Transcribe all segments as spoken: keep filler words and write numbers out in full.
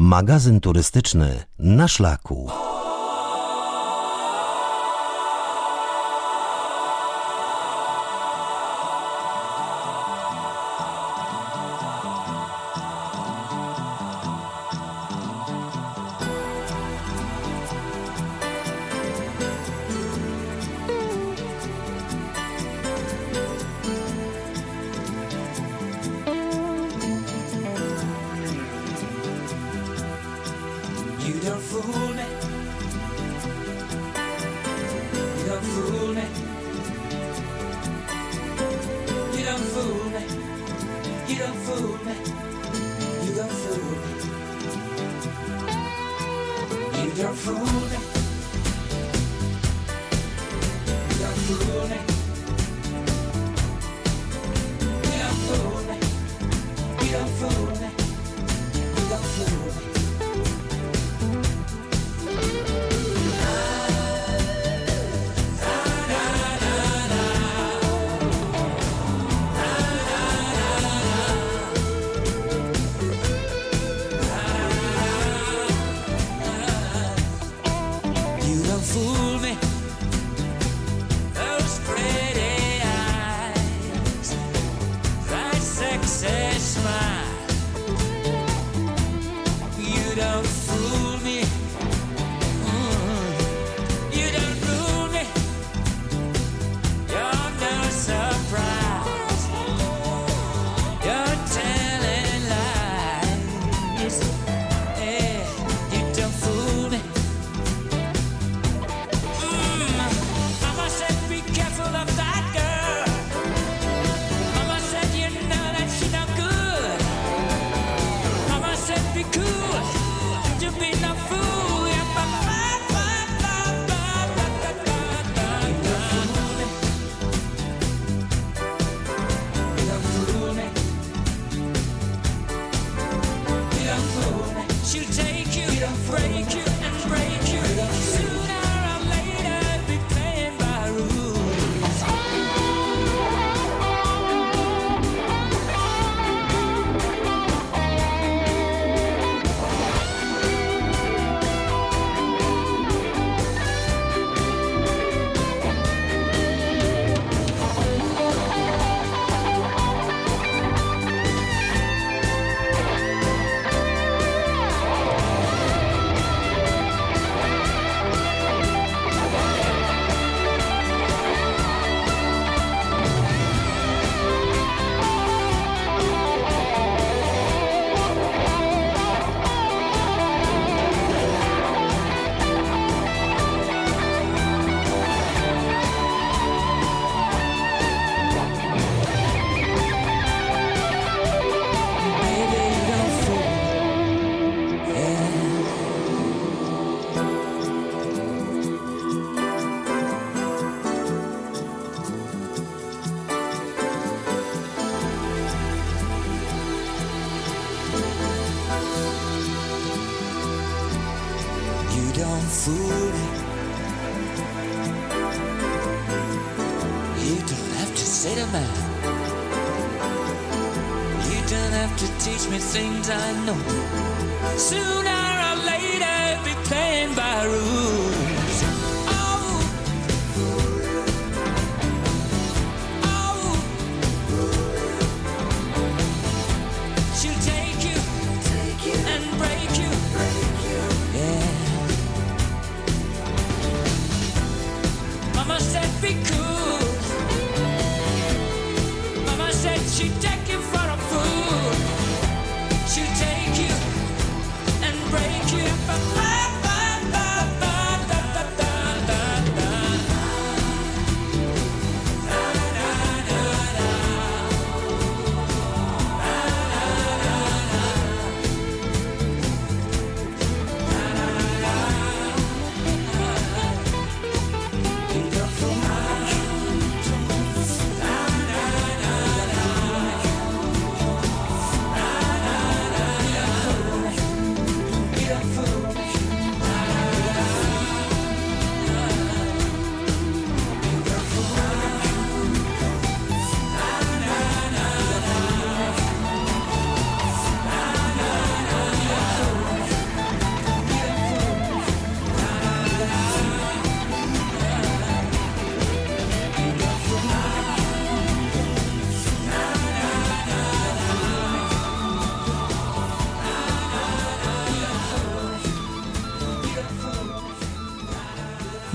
Magazyn turystyczny na szlaku.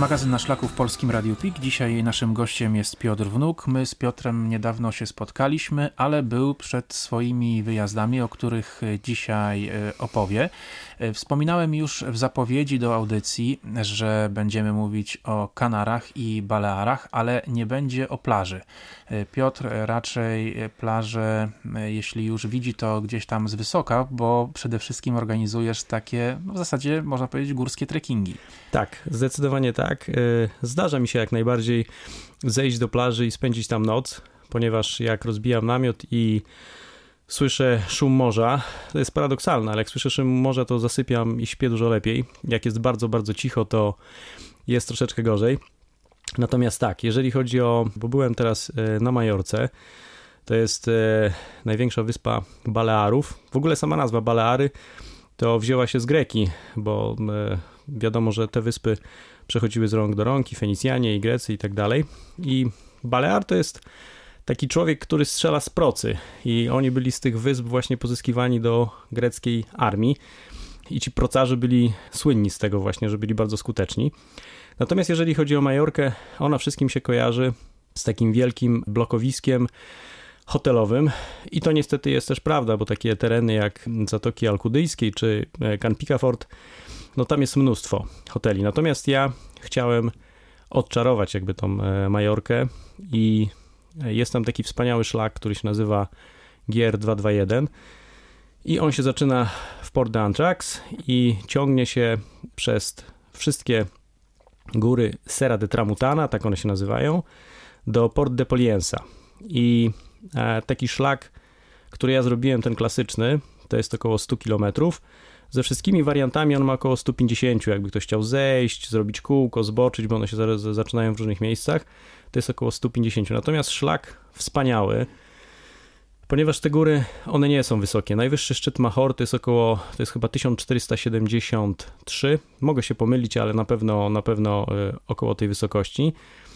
Magazyn na szlaku w Polskim Radiu P I K. Dzisiaj naszym gościem jest Piotr Wnuk. My z Piotrem niedawno się spotkaliśmy, ale był przed swoimi wyjazdami, o których dzisiaj opowie. Wspominałem już w zapowiedzi do audycji, że będziemy mówić o Kanarach i Balearach, ale nie będzie o plaży. Piotr raczej plażę, jeśli już widzi, to gdzieś tam z wysoka, bo przede wszystkim organizujesz takie, no w zasadzie można powiedzieć, górskie trekkingi. Tak, zdecydowanie tak. Zdarza mi się jak najbardziej zejść do plaży i spędzić tam noc, ponieważ jak rozbijam namiot i słyszę szum morza, to jest paradoksalne, ale jak słyszę szum morza, to zasypiam i śpię dużo lepiej. Jak jest bardzo, bardzo cicho, to jest troszeczkę gorzej. Natomiast tak, jeżeli chodzi o, bo byłem teraz na Majorce, to jest największa wyspa Balearów. W ogóle sama nazwa Baleary to wzięła się z Greki, bo wiadomo, że te wyspy przechodziły z rąk do rąk, i Fenicjanie, i Grecy i tak dalej. I Balear to jest taki człowiek, który strzela z procy i oni byli z tych wysp właśnie pozyskiwani do greckiej armii i ci procarze byli słynni z tego właśnie, że byli bardzo skuteczni. Natomiast jeżeli chodzi o Majorkę, ona wszystkim się kojarzy z takim wielkim blokowiskiem hotelowym i to niestety jest też prawda, bo takie tereny jak Zatoki Alkudyjskiej czy Can Picafort, no tam jest mnóstwo hoteli. Natomiast ja chciałem odczarować jakby tą Majorkę i jest tam taki wspaniały szlak, który się nazywa G R dwieście dwadzieścia jeden i on się zaczyna w Port d'Antrax i ciągnie się przez wszystkie góry Serra de Tramutana, tak one się nazywają, do Port de Poliensa. I taki szlak, który ja zrobiłem, ten klasyczny, to jest około sto kilometrów. Ze wszystkimi wariantami on ma około sto pięćdziesiąt, jakby ktoś chciał zejść, zrobić kółko, zboczyć, bo one się zaczynają w różnych miejscach, to jest około sto pięćdziesiąt. Natomiast szlak wspaniały, ponieważ te góry, one nie są wysokie. Najwyższy szczyt Mahor to jest około, to jest chyba tysiąc czterysta siedemdziesiąt trzy, mogę się pomylić, ale na pewno, na pewno około tej wysokości.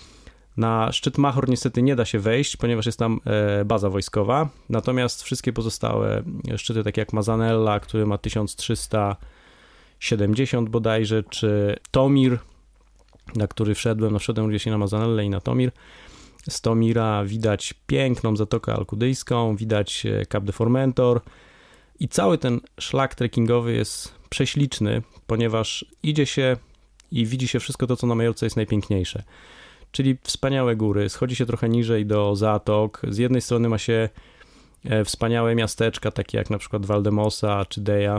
Na szczyt Mahor niestety nie da się wejść, ponieważ jest tam baza wojskowa, natomiast wszystkie pozostałe szczyty, takie jak Mazanella, który ma tysiąc trzysta siedemdziesiąt bodajże, czy Tomir, na który wszedłem, no wszedłem gdzieś na Mazanellę i na Tomir. Z Tomira widać piękną Zatokę Alkudyjską, widać Cap de Formentor i cały ten szlak trekkingowy jest prześliczny, ponieważ idzie się i widzi się wszystko to, co na Majorce jest najpiękniejsze. Czyli wspaniałe góry, schodzi się trochę niżej do zatok. Z jednej strony ma się wspaniałe miasteczka, takie jak na przykład Valdemosa czy Deja.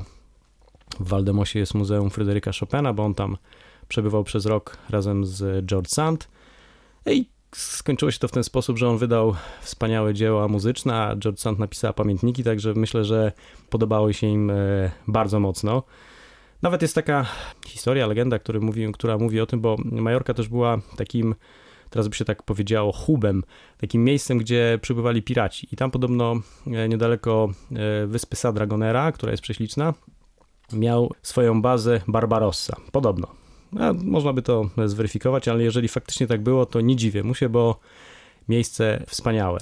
W Valdemosie jest Muzeum Fryderyka Chopina, bo on tam przebywał przez rok razem z George Sand. I skończyło się to w ten sposób, że on wydał wspaniałe dzieła muzyczne, a George Sand napisała pamiętniki, także myślę, że podobały się im bardzo mocno. Nawet jest taka historia, legenda, który mówi, która mówi o tym, bo Majorka też była takim, teraz by się tak powiedziało, hubem, takim miejscem, gdzie przybywali piraci. I tam podobno niedaleko wyspy Sa Dragonera, która jest prześliczna, miał swoją bazę Barbarossa. Podobno. A można by to zweryfikować, ale jeżeli faktycznie tak było, to nie dziwię mu się, bo miejsce wspaniałe.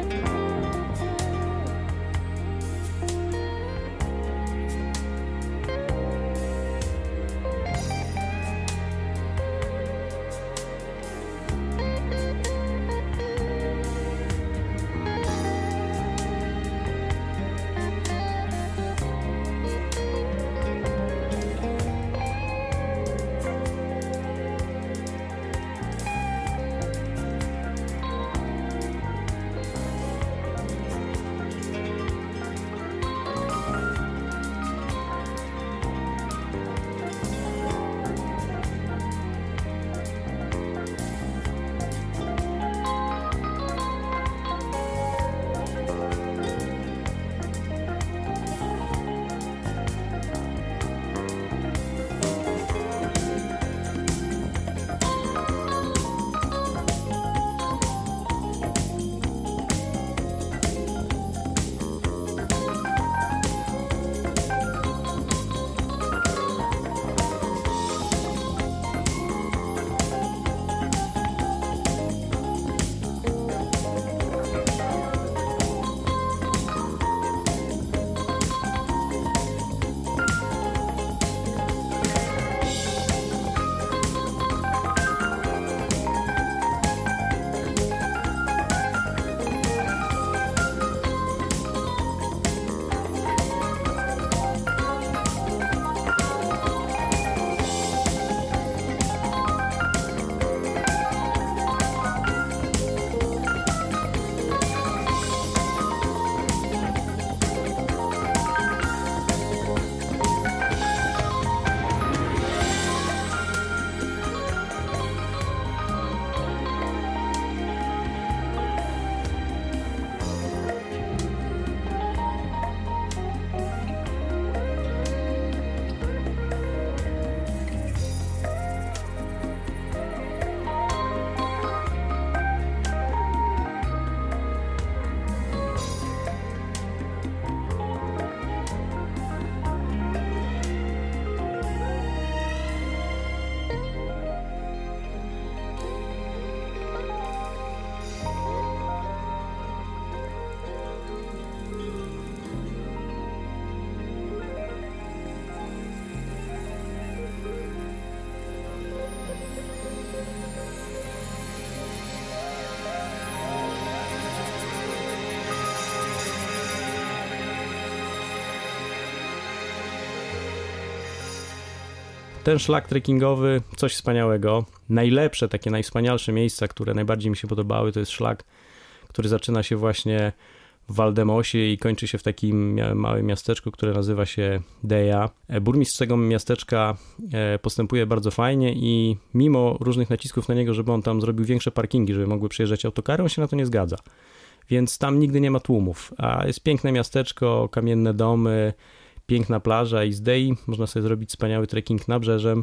Ten szlak trekkingowy, coś wspaniałego. Najlepsze, takie najwspanialsze miejsca, które najbardziej mi się podobały, to jest szlak, który zaczyna się właśnie w Waldemosie i kończy się w takim małym miasteczku, które nazywa się Deja. Burmistrz tego miasteczka postępuje bardzo fajnie i mimo różnych nacisków na niego, żeby on tam zrobił większe parkingi, żeby mogły przyjeżdżać autokary, on się na to nie zgadza. Więc tam nigdy nie ma tłumów, a jest piękne miasteczko, kamienne domy, piękna plaża i z Dei można sobie zrobić wspaniały trekking nabrzeżem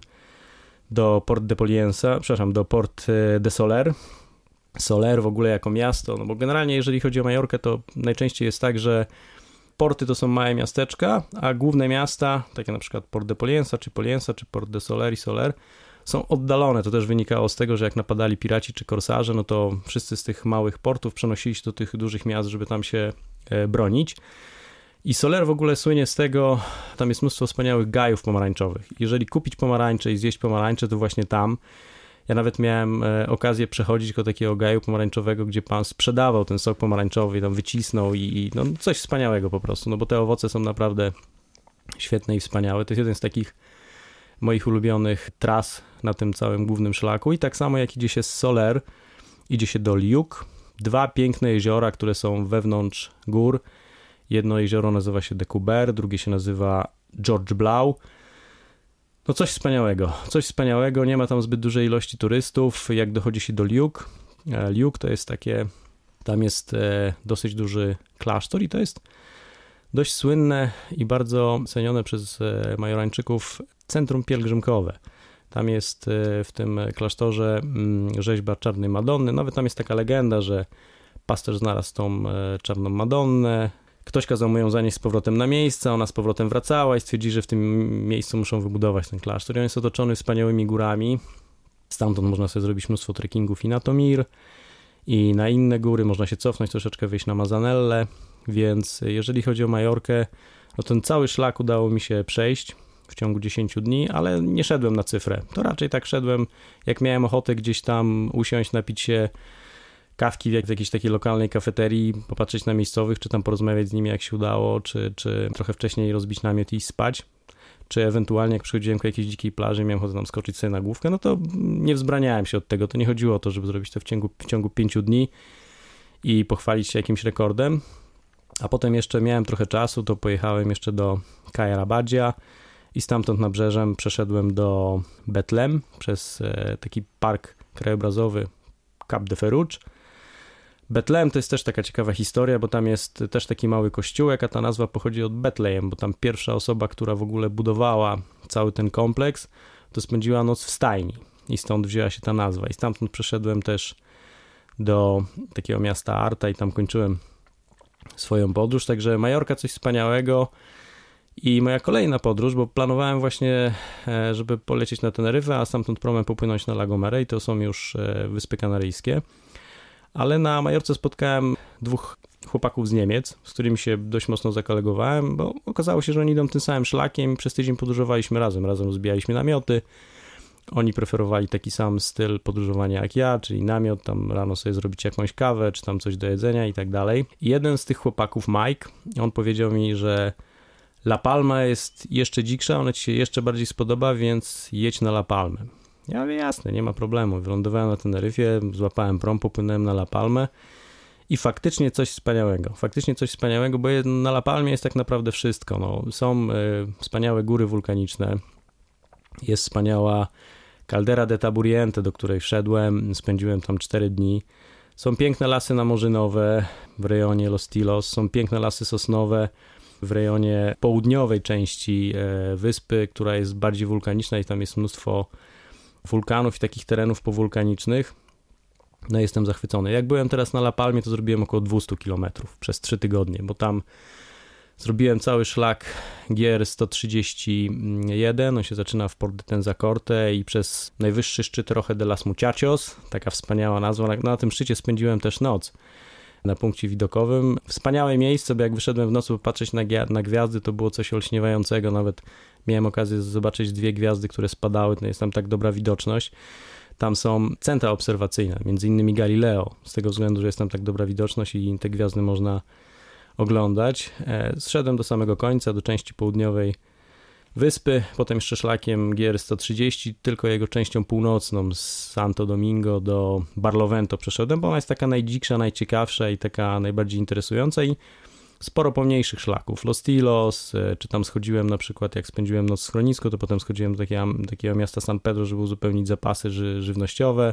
do Port de Poliensa, przepraszam, do Port de Soler. Soler w ogóle jako miasto, no bo generalnie jeżeli chodzi o Majorkę, to najczęściej jest tak, że porty to są małe miasteczka, a główne miasta, takie na przykład Port de Poliensa, czy Poliensa, czy Port de Soler i Soler, są oddalone. To też wynikało z tego, że jak napadali piraci czy korsarze, no to wszyscy z tych małych portów przenosili się do tych dużych miast, żeby tam się bronić. I Soler w ogóle słynie z tego, tam jest mnóstwo wspaniałych gajów pomarańczowych. Jeżeli kupić pomarańcze i zjeść pomarańcze, to właśnie tam. Ja nawet miałem e, okazję przechodzić do takiego gaju pomarańczowego, gdzie pan sprzedawał ten sok pomarańczowy i tam wycisnął i, i no, coś wspaniałego po prostu, no bo te owoce są naprawdę świetne i wspaniałe. To jest jeden z takich moich ulubionych tras na tym całym głównym szlaku i tak samo jak idzie się z Soler, idzie się do Liuk. Dwa piękne jeziora, które są wewnątrz gór. Jedno jezioro nazywa się de Couber, drugie się nazywa George Blau. No coś wspaniałego, coś wspaniałego, nie ma tam zbyt dużej ilości turystów, jak dochodzi się do Liuk. Liuk to jest takie, tam jest dosyć duży klasztor i to jest dość słynne i bardzo cenione przez Majorańczyków centrum pielgrzymkowe. Tam jest w tym klasztorze rzeźba Czarnej Madonny, nawet tam jest taka legenda, że pasterz znalazł tą Czarną Madonnę, ktoś kazał mu ją zanieść z powrotem na miejsce, ona z powrotem wracała i stwierdzili, że w tym miejscu muszą wybudować ten klasztor. I on jest otoczony wspaniałymi górami. Stamtąd można sobie zrobić mnóstwo trekkingów i na Tomir, i na inne góry, można się cofnąć, troszeczkę wyjść na Mazanelle, więc jeżeli chodzi o Majorkę, no ten cały szlak udało mi się przejść w ciągu dziesięciu dni, ale nie szedłem na cyfrę. To raczej tak szedłem, jak miałem ochotę gdzieś tam usiąść, napić się kawki w, jak, w jakiejś takiej lokalnej kafeterii, popatrzeć na miejscowych, czy tam porozmawiać z nimi, jak się udało, czy, czy trochę wcześniej rozbić namiot i spać, czy ewentualnie jak przychodziłem do jakiejś dzikiej plaży, miałem ochotę tam skoczyć sobie na główkę, no to nie wzbraniałem się od tego. To nie chodziło o to, żeby zrobić to w ciągu, w ciągu pięciu dni i pochwalić się jakimś rekordem. A potem jeszcze miałem trochę czasu, to pojechałem jeszcze do Khair-Abadia i stamtąd nabrzeżem przeszedłem do Betlem przez taki park krajobrazowy Cap de Ferouch. Betlem to jest też taka ciekawa historia, bo tam jest też taki mały kościółek, a ta nazwa pochodzi od Betlejem, bo tam pierwsza osoba, która w ogóle budowała cały ten kompleks, to spędziła noc w stajni i stąd wzięła się ta nazwa. I stamtąd przeszedłem też do takiego miasta Arta i tam kończyłem swoją podróż, także Majorka coś wspaniałego. I moja kolejna podróż, bo planowałem właśnie, żeby polecieć na Teneryfę, a stamtąd promem popłynąć na La Gomera i to są już Wyspy Kanaryjskie. Ale na Majorce spotkałem dwóch chłopaków z Niemiec, z którymi się dość mocno zakolegowałem, bo okazało się, że oni idą tym samym szlakiem i przez tydzień podróżowaliśmy razem, razem rozbijaliśmy namioty. Oni preferowali taki sam styl podróżowania jak ja, czyli namiot, tam rano sobie zrobić jakąś kawę, czy tam coś do jedzenia i tak dalej. I jeden z tych chłopaków, Mike, on powiedział mi, że La Palma jest jeszcze dziksza, ona ci się jeszcze bardziej spodoba, więc jedź na La Palmę. Ja mówię, jasne, nie ma problemu. Wylądowałem na Teneryfie, złapałem prom, popłynąłem na La Palmę i faktycznie coś wspaniałego. Faktycznie coś wspaniałego, bo na La Palmie jest tak naprawdę wszystko. No, są y, wspaniałe góry wulkaniczne, jest wspaniała Caldera de Taburiente, do której wszedłem, spędziłem tam cztery dni. Są piękne lasy namorzynowe w rejonie Los Tilos, są piękne lasy sosnowe w rejonie południowej części y, wyspy, która jest bardziej wulkaniczna i tam jest mnóstwo wulkanów i takich terenów powulkanicznych. No jestem zachwycony. Jak byłem teraz na La Palmie, to zrobiłem około dwieście kilometrów przez trzy tygodnie, bo tam zrobiłem cały szlak G R sto trzydzieści jeden, on się zaczyna w Port de Tenzacorte i przez najwyższy szczyt Roque de las Muchachos, taka wspaniała nazwa. Na, na tym szczycie spędziłem też noc na punkcie widokowym. Wspaniałe miejsce, bo jak wyszedłem w nocy popatrzeć na, na gwiazdy, to było coś olśniewającego. Nawet miałem okazję zobaczyć dwie gwiazdy, które spadały, to jest tam tak dobra widoczność. Tam są centra obserwacyjne, między innymi Galileo, z tego względu, że jest tam tak dobra widoczność i te gwiazdy można oglądać. Zszedłem do samego końca, do części południowej wyspy, potem jeszcze szlakiem G R sto trzydzieści, tylko jego częścią północną z Santo Domingo do Barlovento przeszedłem, bo ona jest taka najdziksza, najciekawsza i taka najbardziej interesująca i sporo pomniejszych szlaków. Los Tilos, czy tam schodziłem na przykład, jak spędziłem noc w schronisku, to potem schodziłem do takiego, takiego miasta San Pedro, żeby uzupełnić zapasy ży, żywnościowe.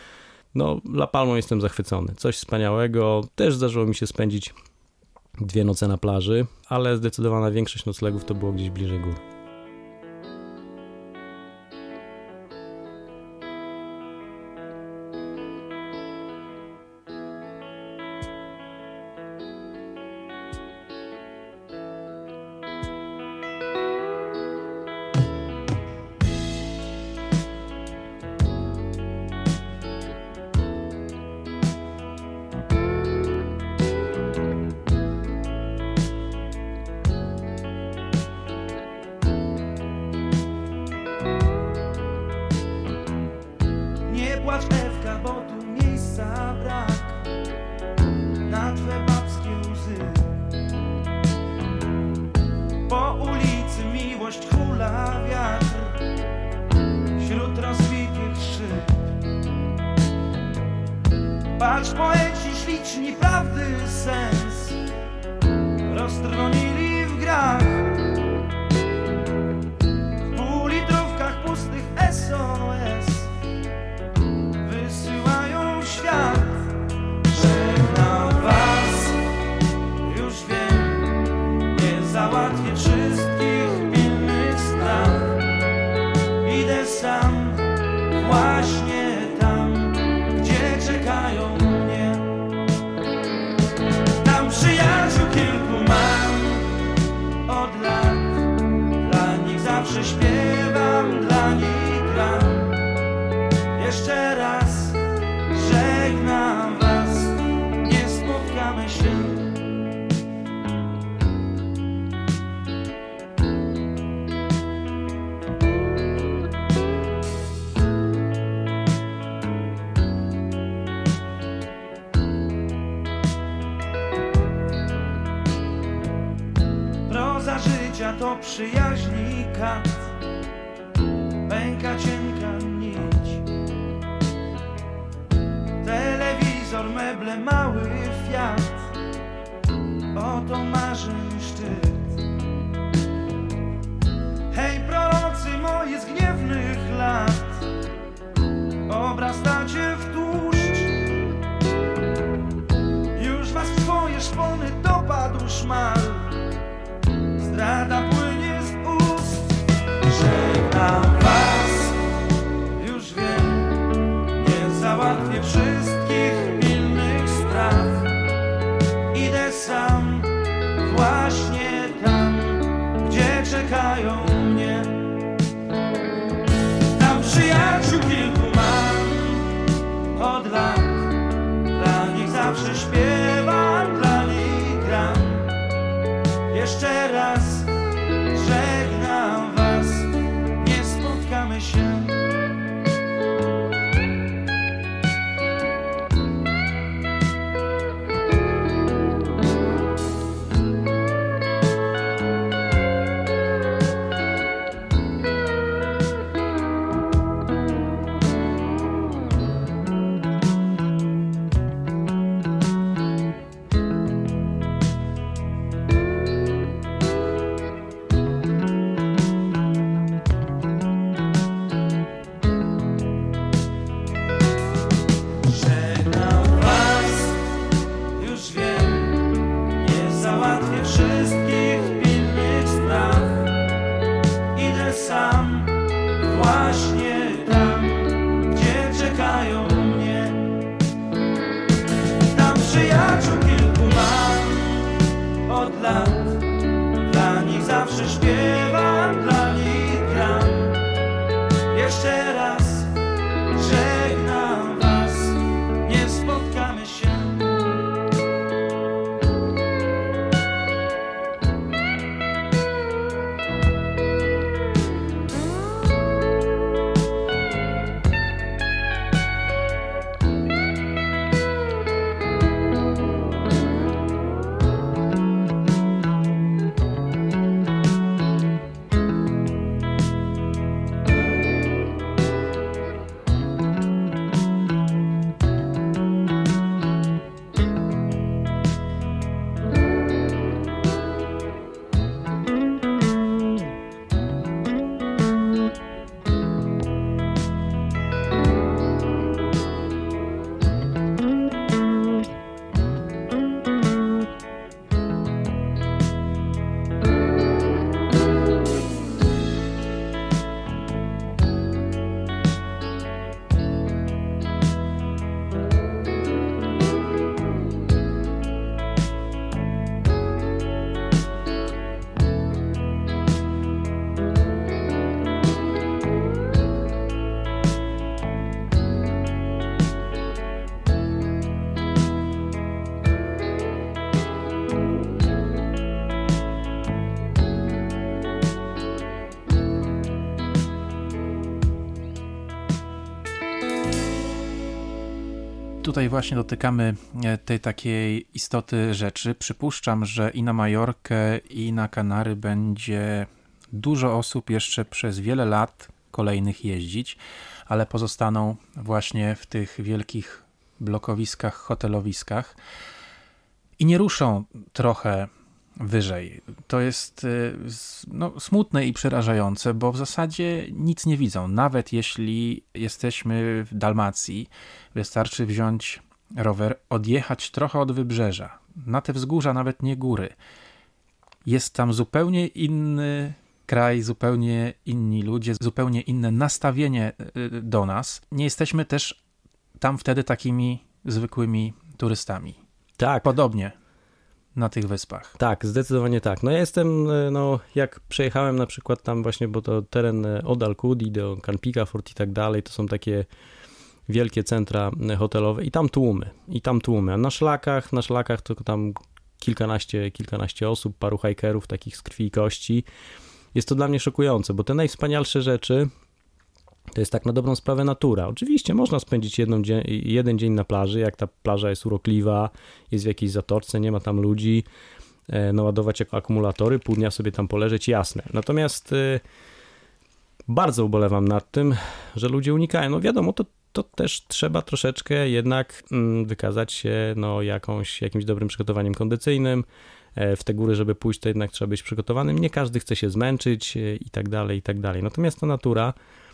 No, La Palmą jestem zachwycony. Coś wspaniałego. Też zdarzyło mi się spędzić dwie noce na plaży, ale zdecydowana większość noclegów to było gdzieś bliżej gór. Patrz, poeci śliczni prawdy sens roztrwonili w grach, w półlitrówkach pustych S O S wysyłają w świat, że na was już wiem, nie załatwię wszystkich pilnych spraw. Idę sam właśnie tam, gdzie czekają mnie. Tam przyjaciół kilku mam, od życia to przyjaźni kat, pęka cienka nić. Telewizor, meble, mały Fiat, oto marzeń szczyt. Hej prorocy moi z gniewnych lat, obrastacie w tłuszcz. Już was w swoje szpony dopadł szmal, zdrada płynie z ust. Żegnam was, już wiem, nie załatwię wszystkich pilnych spraw. Idę sam, właśnie tam, gdzie czekają mnie. Tam przyjaciół kilku mam od lat, dla nich zawsze śpiewam, dla nich gram. Jeszcze raz żegnam was, nie spotkamy się. Tutaj właśnie dotykamy tej takiej istoty rzeczy. Przypuszczam, że i na Majorkę, i na Kanary będzie dużo osób jeszcze przez wiele lat kolejnych jeździć, ale pozostaną właśnie w tych wielkich blokowiskach, hotelowiskach i nie ruszą trochę wyżej. To jest no, smutne i przerażające, bo w zasadzie nic nie widzą. Nawet jeśli jesteśmy w Dalmacji, wystarczy wziąć rower, odjechać trochę od wybrzeża, na te wzgórza, nawet nie góry. Jest tam zupełnie inny kraj, zupełnie inni ludzie, zupełnie inne nastawienie do nas. Nie jesteśmy też tam wtedy takimi zwykłymi turystami. Tak. Podobnie na tych wyspach. Tak, zdecydowanie tak. No ja jestem, no jak przejechałem na przykład tam właśnie, bo to teren od Alcudi do Canpica Fort i tak dalej, to są takie wielkie centra hotelowe i tam tłumy, i tam tłumy. A na szlakach, na szlakach to tam kilkanaście, kilkanaście osób, paru hikerów takich z krwi i kości. Jest to dla mnie szokujące, bo te najwspanialsze rzeczy to jest tak na dobrą sprawę natura. Oczywiście można spędzić jedną dzień, jeden dzień na plaży, jak ta plaża jest urokliwa, jest w jakiejś zatoczce, nie ma tam ludzi, naładować jak akumulatory, pół dnia sobie tam poleżeć, jasne. Natomiast bardzo ubolewam nad tym, że ludzie unikają. No wiadomo, to, to też trzeba troszeczkę jednak wykazać się no, jakąś, jakimś dobrym przygotowaniem kondycyjnym. W te góry, żeby pójść, to jednak trzeba być przygotowanym. Nie każdy chce się zmęczyć i tak dalej, i tak dalej. Natomiast ta natura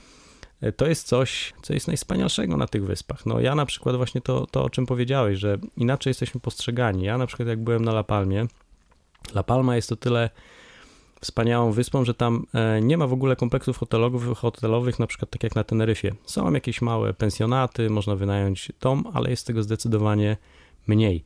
to jest coś, co jest najwspanialszego na tych wyspach. No ja na przykład właśnie to, to o czym powiedziałeś, że inaczej jesteśmy postrzegani. Ja na przykład jak byłem na La Palmie, La Palma jest to tyle wspaniałą wyspą, że tam nie ma w ogóle kompleksów hotelowych, hotelowych, na przykład tak jak na Teneryfie. Są jakieś małe pensjonaty, można wynająć dom, ale jest tego zdecydowanie mniej.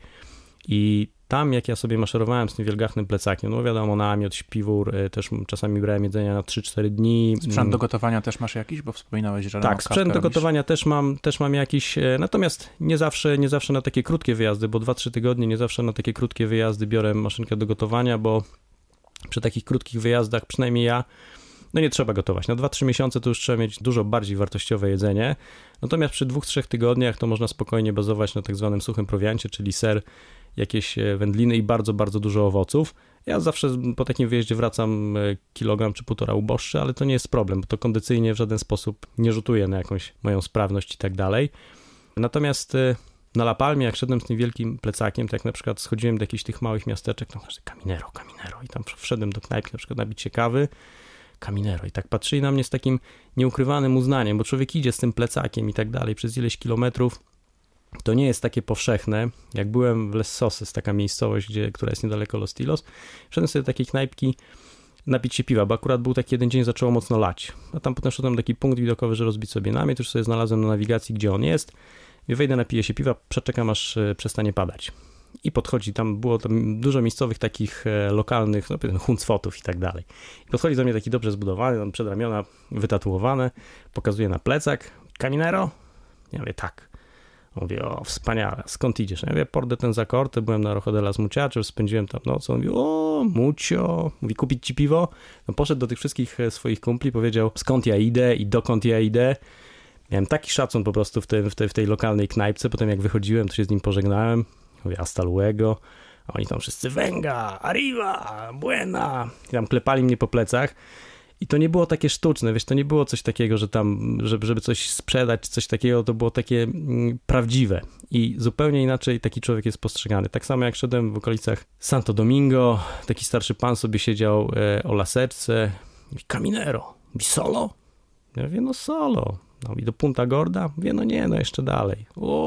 I tam, jak ja sobie maszerowałem z tym wielgachnym plecakiem, no wiadomo, namiot, śpiwór, też czasami brałem jedzenia na trzy cztery dni. Sprzęt do gotowania też masz jakiś, bo wspominałeś, że tak, sprzęt do gotowania też mam, też mam jakiś, natomiast nie zawsze, nie zawsze na takie krótkie wyjazdy, bo dwa trzy tygodnie, nie zawsze na takie krótkie wyjazdy biorę maszynkę do gotowania, bo przy takich krótkich wyjazdach, przynajmniej ja, no nie trzeba gotować. Na dwa trzy miesiące to już trzeba mieć dużo bardziej wartościowe jedzenie. Natomiast przy dwóch trzech tygodniach to można spokojnie bazować na tak zwanym suchym prowiancie, czyli ser, jakieś wędliny i bardzo, bardzo dużo owoców. Ja zawsze po takim wyjeździe wracam kilogram czy półtora uboższy, ale to nie jest problem, bo to kondycyjnie w żaden sposób nie rzutuje na jakąś moją sprawność i tak dalej. Natomiast na La Palmie, jak szedłem z tym wielkim plecakiem, to jak na przykład schodziłem do jakichś tych małych miasteczek, no Caminero, Caminero i tam wszedłem do knajpki na przykład napić się kawy, Caminero i tak patrzyli na mnie z takim nieukrywanym uznaniem, bo człowiek idzie z tym plecakiem i tak dalej przez ileś kilometrów. To nie jest takie powszechne. Jak byłem w Les Soses, taka miejscowość, gdzie, która jest niedaleko Los Tilos, szedłem sobie do takiej knajpki napić się piwa, bo akurat był taki jeden dzień, zaczęło mocno lać. A tam potem szedłem taki punkt widokowy, że rozbić sobie namiot, już sobie znalazłem na nawigacji, gdzie on jest. I wejdę, napiję się piwa, przeczekam, aż przestanie padać. I podchodzi, tam było tam dużo miejscowych takich lokalnych, no huncwotów i tak dalej. I podchodzi do mnie taki dobrze zbudowany, tam przedramiona wytatuowane, pokazuje na plecak. Caminero? Ja mówię, tak. Mówię, o, wspaniale, skąd idziesz? Ja mówię, por de ten Zacorte, byłem na Rojo de las Muchachos, spędziłem tam noc. On mówi, o, mucio, mówi, kupić ci piwo? No poszedł do tych wszystkich swoich kumpli, powiedział, skąd ja idę i dokąd ja idę. Miałem taki szacun po prostu w, tym, w, tej, w tej lokalnej knajpce, potem jak wychodziłem, to się z nim pożegnałem, mówię, hasta luego, a oni tam wszyscy, venga, arriba, buena, i tam klepali mnie po plecach. I to nie było takie sztuczne, wiesz, to nie było coś takiego, że tam, żeby, żeby coś sprzedać, coś takiego, to było takie mm, prawdziwe i zupełnie inaczej taki człowiek jest postrzegany. Tak samo jak szedłem w okolicach Santo Domingo, taki starszy pan sobie siedział e, o laseczce, mówi, Caminero, mówi, solo? Ja mówię, no solo. No i do Punta Gorda? Mówię, no nie, no jeszcze dalej.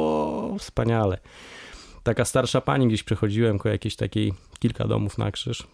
O, wspaniale. Taka starsza pani gdzieś przechodziłem koło jakiejś takiej, kilka domów na krzyż.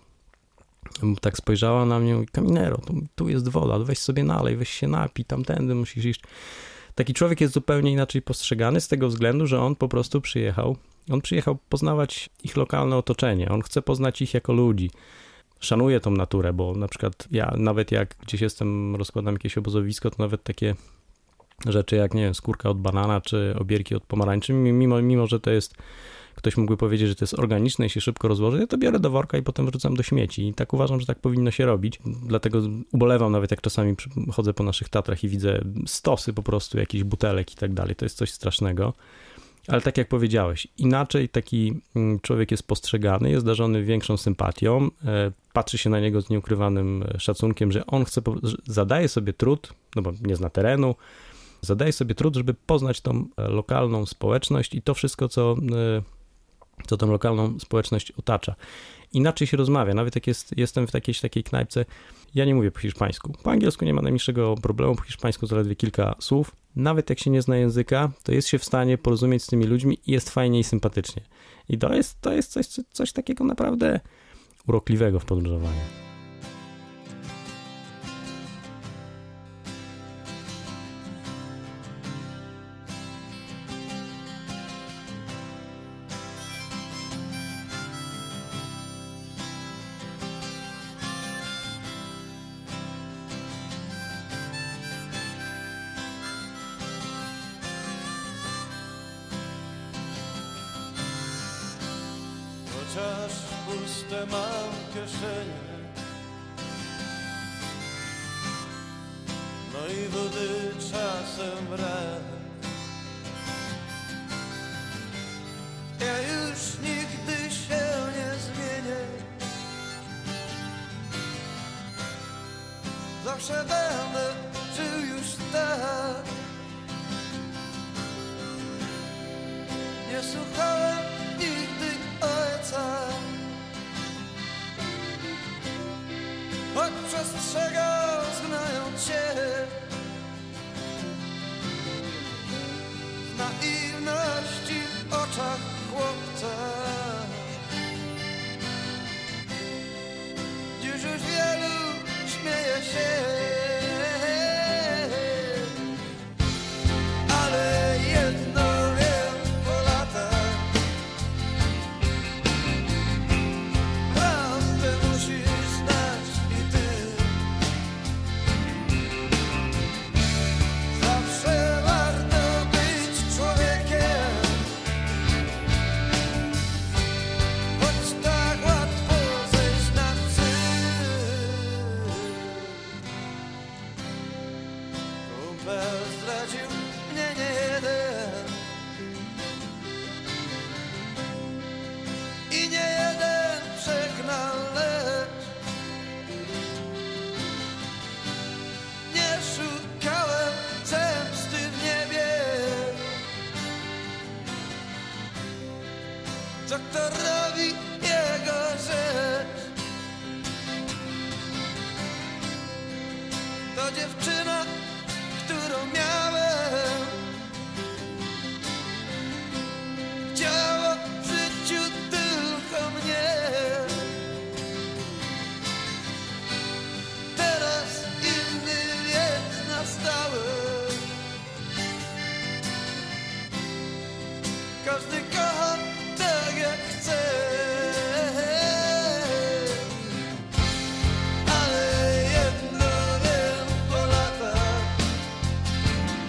Tak spojrzała na mnie i mówi, Caminero, tu, tu jest woda, weź sobie nalej, weź się napij, tamtędy musisz iść. Taki człowiek jest zupełnie inaczej postrzegany z tego względu, że on po prostu przyjechał, on przyjechał poznawać ich lokalne otoczenie, on chce poznać ich jako ludzi. Szanuje tą naturę, bo na przykład ja nawet jak gdzieś jestem, rozkładam jakieś obozowisko, to nawet takie rzeczy jak, nie wiem, skórka od banana, czy obierki od pomarańczy, mimo, mimo że to jest, ktoś mógłby powiedzieć, że to jest organiczne i się szybko rozłoży, ja to biorę do worka i potem wrzucam do śmieci. I tak uważam, że tak powinno się robić. Dlatego ubolewam nawet, jak czasami chodzę po naszych Tatrach i widzę stosy po prostu jakichś butelek i tak dalej. To jest coś strasznego. Ale tak jak powiedziałeś, inaczej taki człowiek jest postrzegany, jest darzony większą sympatią, patrzy się na niego z nieukrywanym szacunkiem, że on chce, zadaje sobie trud, no bo nie zna terenu, zadaje sobie trud, żeby poznać tą lokalną społeczność i to wszystko, co, co tą lokalną społeczność otacza. Inaczej się rozmawia, nawet jak jest, jestem w jakiejś takiej knajpce, ja nie mówię po hiszpańsku. Po angielsku nie ma najmniejszego problemu, po hiszpańsku zaledwie kilka słów. Nawet jak się nie zna języka, to jest się w stanie porozumieć z tymi ludźmi i jest fajnie i sympatycznie. I to jest, to jest coś, coś takiego naprawdę urokliwego w podróżowaniu. Chociaż puste mam kieszenie, no i wody czasem brak. Ja już nigdy się nie zmienię, zawsze będę żył już tak. Nie słuchałem nigdy ojca, choć przestrzegał, znając się z naiwności w oczach chłopca. Dziś już wielu śmieje się, ale jedno wiem po latach: prawdę musisz znać i ty. Zawsze warto być człowiekiem, choć tak łatwo zejść na psy. Kumpel zdradził mnie nie jeden i nie jeden przegnał, lecz nie szukałem zemsty w niebie. Co kto robi jego rzecz, to dziewczyna, którą miałem, chciała w życiu tylko mnie. Teraz inny wiek nastały, każdy kocha tak jak chce, ale jedno wiem po latach: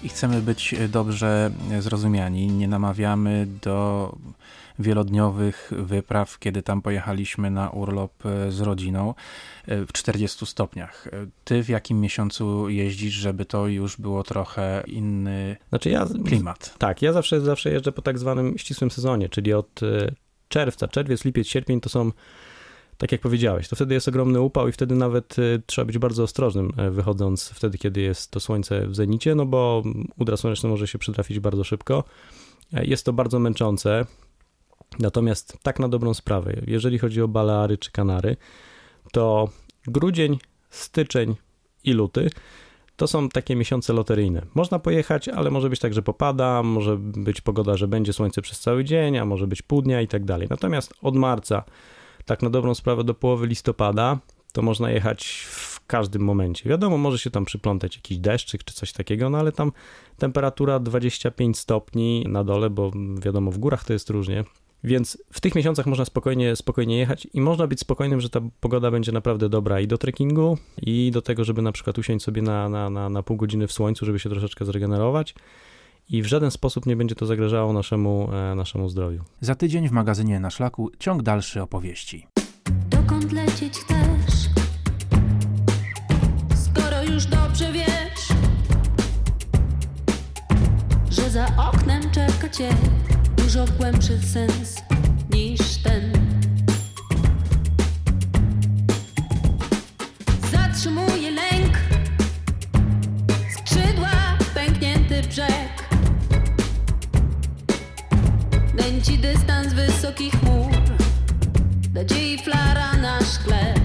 I chcemy być dobrze zrozumiani. Nie namawiamy do wielodniowych wypraw, kiedy tam pojechaliśmy na urlop z rodziną w czterdziestu stopniach. Ty w jakim miesiącu jeździsz, żeby to już było trochę inny znaczy ja, klimat? Tak, ja zawsze, zawsze jeżdżę po tak zwanym ścisłym sezonie, czyli od czerwca, czerwiec, lipiec, sierpień to są, tak jak powiedziałeś, to wtedy jest ogromny upał i wtedy nawet trzeba być bardzo ostrożnym wychodząc wtedy, kiedy jest to słońce w zenicie, no bo udar słoneczny może się przytrafić bardzo szybko. Jest to bardzo męczące. Natomiast tak na dobrą sprawę, jeżeli chodzi o Baleary czy Kanary, to grudzień, styczeń i luty to są takie miesiące loteryjne. Można pojechać, ale może być tak, że popada, może być pogoda, że będzie słońce przez cały dzień, a może być pół dnia i tak dalej. Natomiast od marca, tak na dobrą sprawę do połowy listopada, to można jechać w każdym momencie. Wiadomo, może się tam przyplątać jakiś deszczyk czy coś takiego, no ale tam temperatura dwadzieścia pięć stopni na dole, bo wiadomo, w górach to jest różnie. Więc w tych miesiącach można spokojnie, spokojnie jechać i można być spokojnym, że ta pogoda będzie naprawdę dobra i do trekkingu, i do tego, żeby na przykład usiąść sobie na, na, na, na pół godziny w słońcu, żeby się troszeczkę zregenerować i w żaden sposób nie będzie to zagrażało naszemu, e, naszemu zdrowiu. Za tydzień w magazynie Na Szlaku ciąg dalszy opowieści. Dokąd lecieć chcesz? Skoro już dobrze wiesz, że za oknem czeka cię dużo głębszy sens niż ten. Zatrzymuje lęk, skrzydła, pęknięty brzeg, nęci dystans wysokich chmur, nadziei flara na szkle.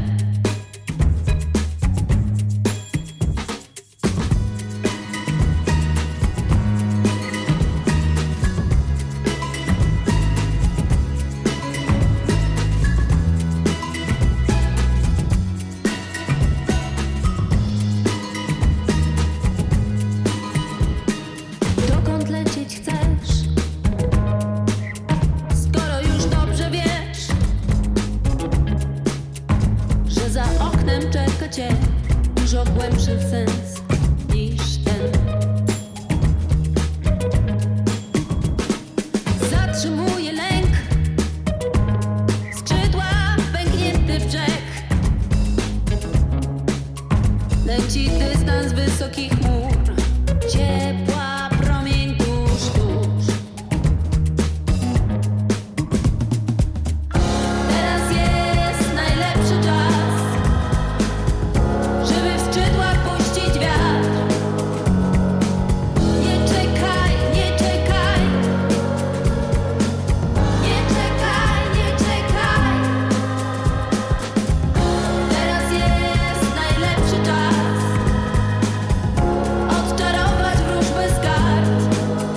Dużo głębszy sens niż ten. Zatrzymuje lęk, skrzydła, pęknięty brzeg, leci dystans wysokich chmur, ciepła promień tuż, tuż. Teraz jest najlepszy czas, żeby w skrzydłach puścić wiatr. Nie czekaj, nie czekaj, nie czekaj, nie czekaj. Teraz jest najlepszy czas, odczarować wróżby z kart.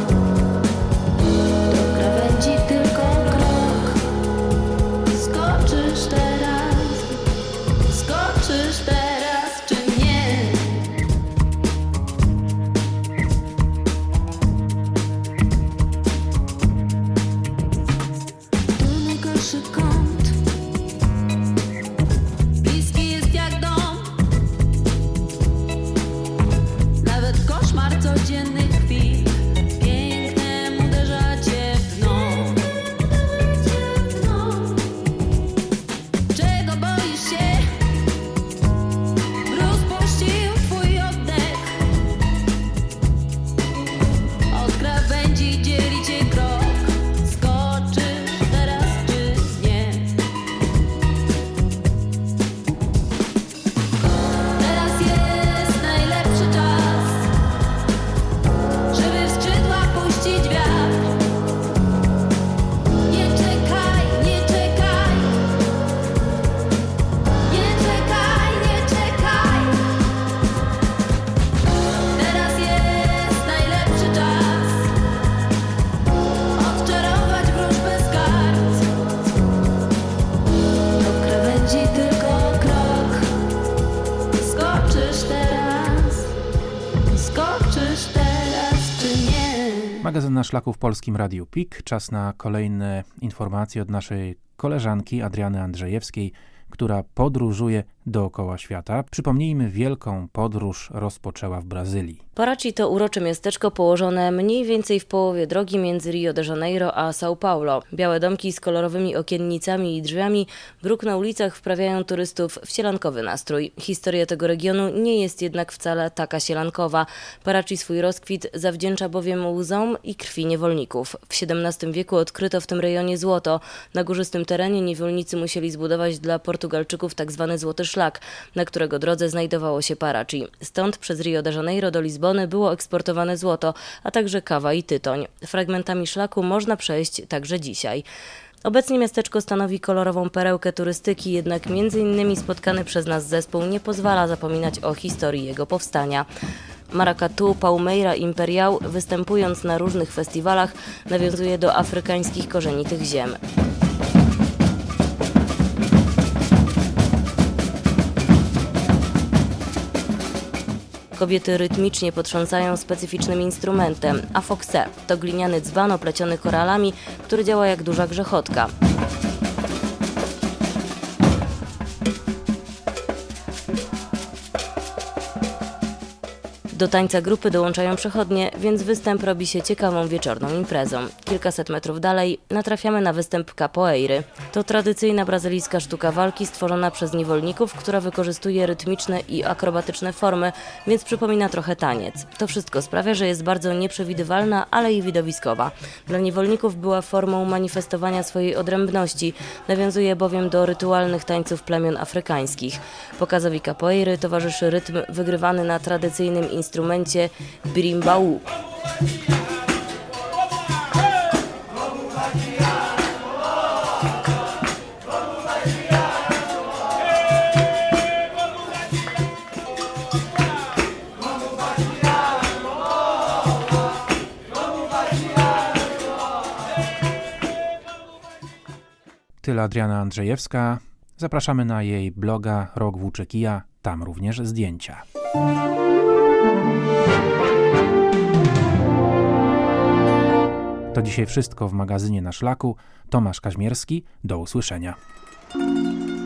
Do krawędzi tylko krok, skoczysz teraz, skoczysz teraz, czy nie? To najgorszy kąt, bliski jest jak dom, nawet koszmar codziennych chwil pięknem uderza cię w dno. Czego boisz się? Mróz puścił twój oddech, od krawędzi dzieli cię krok, skoczysz teraz czy nie? Teraz jest najlepszy czas, żeby w skrzydłach puścić wiatr. Nie czekaj, nie czekaj, nie czekaj, nie czekaj. Teraz jest najlepszy czas, odczarować wróżbę z kart. Do krawędzi tylko krok, skoczysz teraz, skoczysz teraz, czy nie? Magazyn Na Szlaku w Polskim Radiu P I K. Czas na kolejne informacje od naszej koleżanki Adriany Andrzejewskiej, która podróżuje dookoła świata. Przypomnijmy, wielką podróż rozpoczęła w Brazylii. Paraty to urocze miasteczko położone mniej więcej w połowie drogi między Rio de Janeiro a São Paulo. Białe domki z kolorowymi okiennicami i drzwiami, bruk na ulicach wprawiają turystów w sielankowy nastrój. Historia tego regionu nie jest jednak wcale taka sielankowa. Paraty swój rozkwit zawdzięcza bowiem łzom i krwi niewolników. W siedemnastym wieku odkryto w tym rejonie złoto. Na górzystym terenie niewolnicy musieli zbudować dla Portugalczyków tzw. złoty szlak, na którego drodze znajdowało się Paraty. Stąd przez Rio de Janeiro do Lizbony było eksportowane złoto, a także kawa i tytoń. Fragmentami szlaku można przejść także dzisiaj. Obecnie miasteczko stanowi kolorową perełkę turystyki, jednak między innymi spotkany przez nas zespół nie pozwala zapominać o historii jego powstania. Maracatu Palmeira Imperial, występując na różnych festiwalach, nawiązuje do afrykańskich korzeni tych ziem. Kobiety rytmicznie potrząsają specyficznym instrumentem, a foxé to gliniany dzban opleciony koralami, który działa jak duża grzechotka. Do tańca grupy dołączają przechodnie, więc występ robi się ciekawą wieczorną imprezą. Kilkaset metrów dalej natrafiamy na występ capoeiry. To tradycyjna brazylijska sztuka walki stworzona przez niewolników, która wykorzystuje rytmiczne i akrobatyczne formy, więc przypomina trochę taniec. To wszystko sprawia, że jest bardzo nieprzewidywalna, ale i widowiskowa. Dla niewolników była formą manifestowania swojej odrębności, nawiązuje bowiem do rytualnych tańców plemion afrykańskich. Pokazowi capoeiry towarzyszy rytm wygrywany na tradycyjnym instrumencie instrumencie berimbau. Tyle Adriana Andrzejewska. Zapraszamy na jej bloga Rok Włóczykija, tam również zdjęcia. To dzisiaj wszystko w magazynie Na Szlaku. Tomasz Kaźmierski. Do usłyszenia.